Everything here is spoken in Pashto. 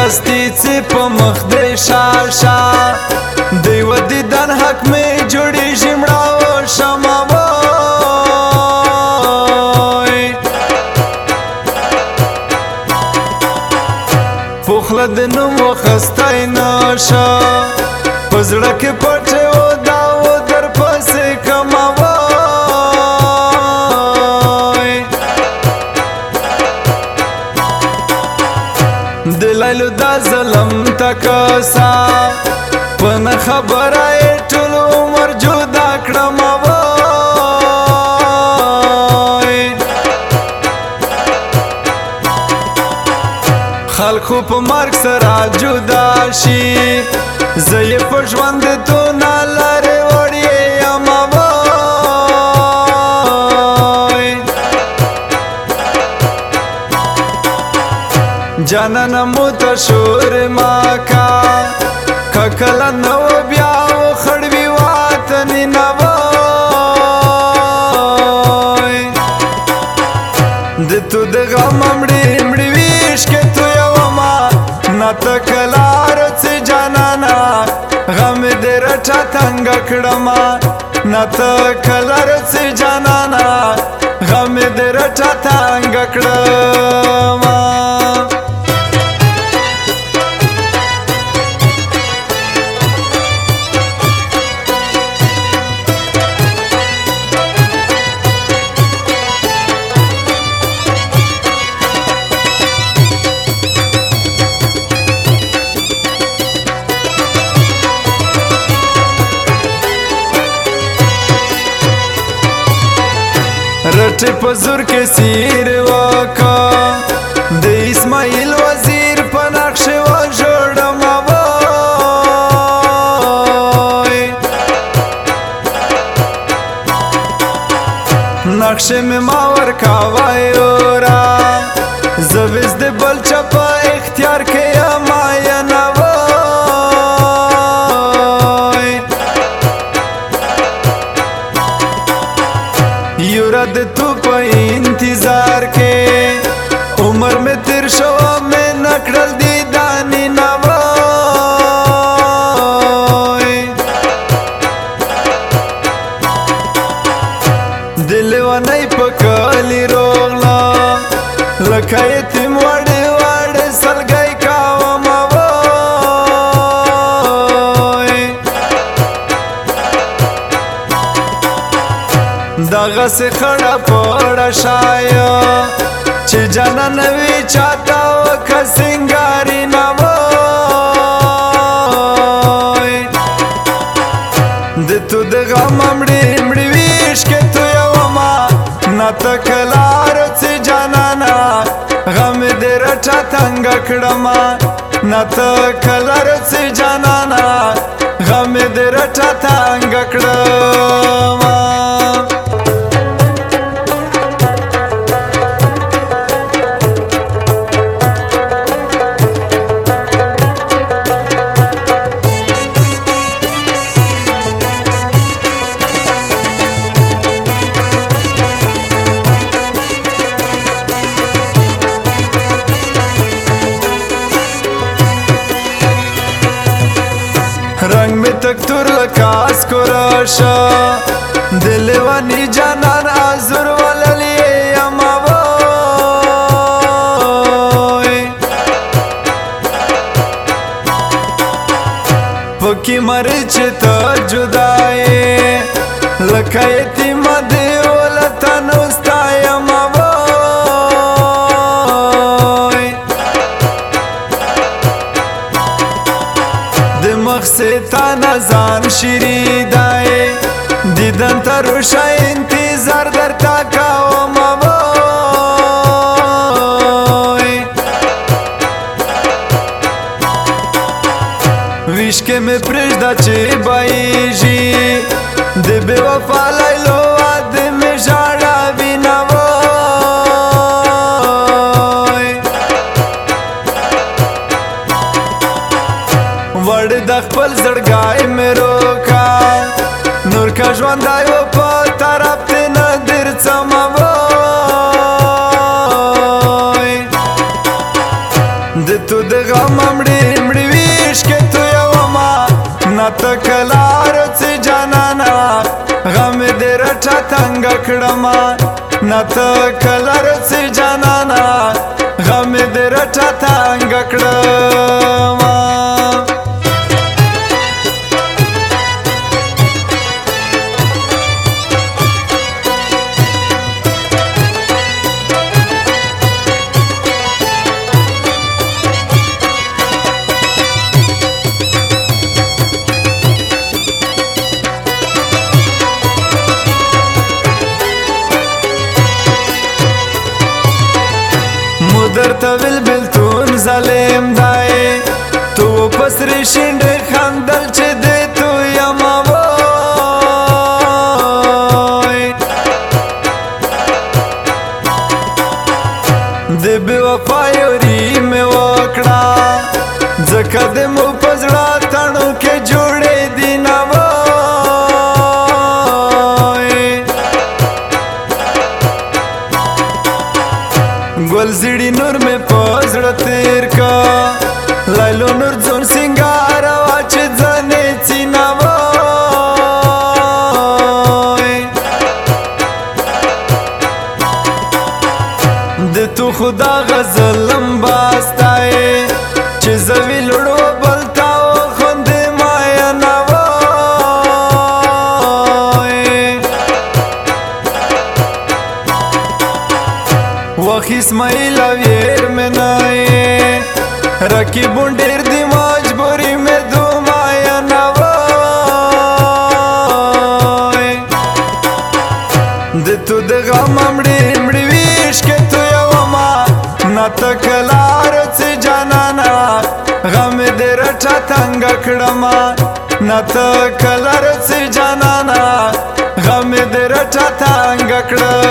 هستی څه په مخ دې شاشه د یو دیدن حق مې جوړېږي مړه شمه وای پوخله د نوم وخستی نشه په زړه کې پټې و دا و در پسې کمه وای د لیلو دا ظلم تکسا په نه خبره یې ټول عمر جدا کړمه وای خلکو په مرګ سره جدا شي زه یې په ژوند دونه لرې وړې یمه وای جانانه متشور ماکا کله نو بیا وخړوي وطني نه وای د تو د غم مړې مړې ویش کې تو یو ما نه تکلار څه جانانا غم دې رټا تنګ کړم نه تکلار څه جانانا غم دې رټا تنګ کړم رټې په زور کې سیر وکا د اسماعیل وزیر په نقش وژړم وای نقش مې ما ورکاوی اورا زه وز د بل چا په اختیار کې یم نه وای یورا د تو په انتظار کې عمر مې تیر شو مې نکړل دي دانې نه وای دل ونی په کلی روغلا لکه یتیم وړې وړې سلګۍ کاومه وای دغسې خړه پړه شایه چې جانان وي چاته وکه سینګاري نه وای د تو د غم مړې مړې ویش کې تو یو ما نه تکلار څه جانانا غم دې رټا تنګ کړم نه تکلار څه جانانا غم دې رټا تنګ کړم رنگ میں تک تر لکاس کو راشا دلوانی جانان آزر واللی اما وای پکی مرچ تا جدائے لکا یتیم دیولتا نوستای اما وای دماغ سے تانا زان شیری دائے دیدن تروشا انتظار در تاکاو مبای ویشکے میں پرشدہ چی بائیجی دی بے وفا لائلو آد میں جاڑا بھی نوائی وڑ دا خپل زړګای مې روکا نور کا ژوندای و په طرف ته نه درڅم وای د تو د غم نته کلار څه جانانا غم دې رټه تنګ کړما نته کلار څه جانانا غم دې رټه تنګ کړما در طویل بلتون ظالم دای تو پسری شنڈ خندل چه دی تو یما وای دی بی وفایوری میں وکڑا زکا دی مو پزڑا تنو کے جوڑے دینا گل زیڑی نور میں پزڑ تیر کا لائلو نور زون سنگار واچ زنے چینا وای د تو خدا غزلم باستائے چه زوی لڑو بلتاو خوند مایا نوای وخ اسماعیل ویر میں نائے رکی بونڈیر دی مجبوری میں دو مایا نوای د تو د غم مړی مړی ویش کې تو یو ما نته کلار څه جانانا غم دې رټه تنګ کړما نته کلار څه جانانا غم دې رټه تنګ کړما